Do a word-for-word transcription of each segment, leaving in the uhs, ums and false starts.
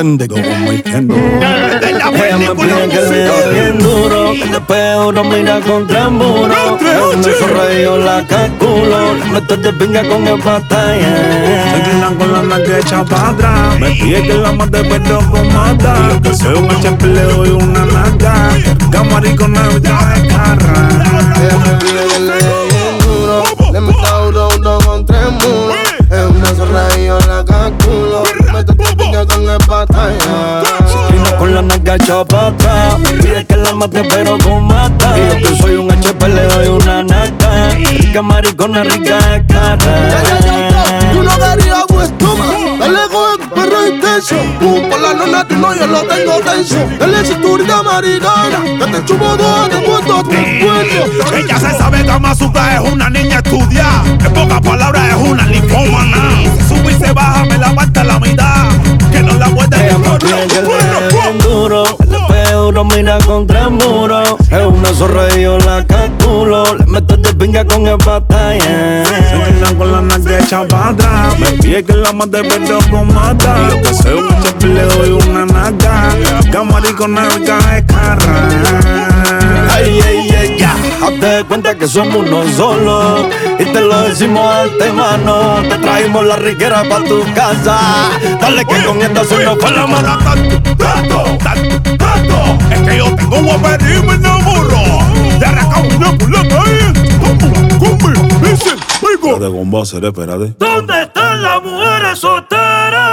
prende como el kendo. Ella me pide que le dé bien duro, que le pego no mira contra el muro. Me sonreío, la calculo, le meto de pinga con el batalla. Se quedan con la nalga hecha para atrás. Me pide que la mate pero con mata. Y yo que soy un H P le doy una nalga. Gamari con nalga de carra. Ella me pide que le dé bien duro, le meto duro, duro contra el muro. Es una zorra y yo la calculo, me te pinga con el batalla. Vino con la nalga hecha para atrás. Pide que la mate pero con mata. Y yo que soy un H P le doy una nalga. Rica maricona, rica de cara. Tú no querías cuestoma, dale con perro intenso. Tú por la nona, tú no, yo lo tengo tenso. Dale cinturita maricona, que te chupo todo, te cuento tu cuento. Ella se sabe que Mazuka es una niña estudiada. En pocas palabras es una linfómana. Si sube y se baja me la parte a la mitad. Que no la vuelta de bien duro, le pego duro, mira contra el muro. Es una zorra y yo la calculo. Le meto de pinga con el batalla. Se quedan con la nalga hecha para atrás. Me pide que la mate pero con mata. Y yo que soy un H P le doy una nalga. Gamari con nalga de carra. Ay, ay, ay, ya. Hazte cuenta que somos uno solo y te lo decimos antemano. Te traímos la riquera pa' tu casa. Dale que con esta se nos fue la mano. Tanto, tanto, tanto. Es que yo tengo un guaperí y me enamoro. De arrancar una culata ahí. Como, como, dicen, oigo. De bomba seré, espérate. ¿Dónde están las mujeres solteras?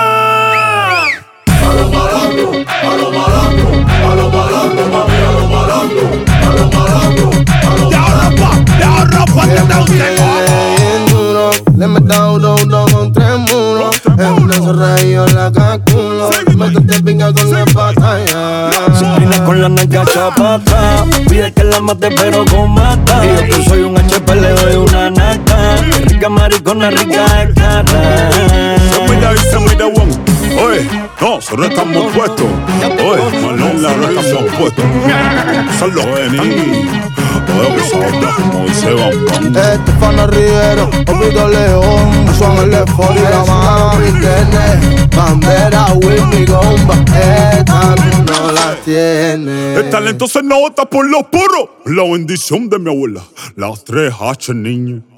A los malandros, a los malandros, a los malandros, mami, a los malandros, a los malandros, a los malandros. Y ahora pa, y ahora pa, te da un bien duro, le meto duro, duro contra el muro. Es una zorra y yo la calculo, métete pinga con la batalla. Vino con la nalga hecha para atrás. Pide que la mate pero con mata. Y yo que soy un H P le doy una nalga. Rica maricona, rica de cara. Se mira y se mira one. Oye, no, nosotros estamos puestos. Oye, Manuela, no estamos puestos. Son los vení. Oye, que son como dice Bam Bam. Estefano Rivero, Papito León, Juan el de Fori, la mami tiene bandera, Whitney Gomba, esta no la tiene. El talento se nota por los porros. La bendición de mi abuela. Las tres H, niña.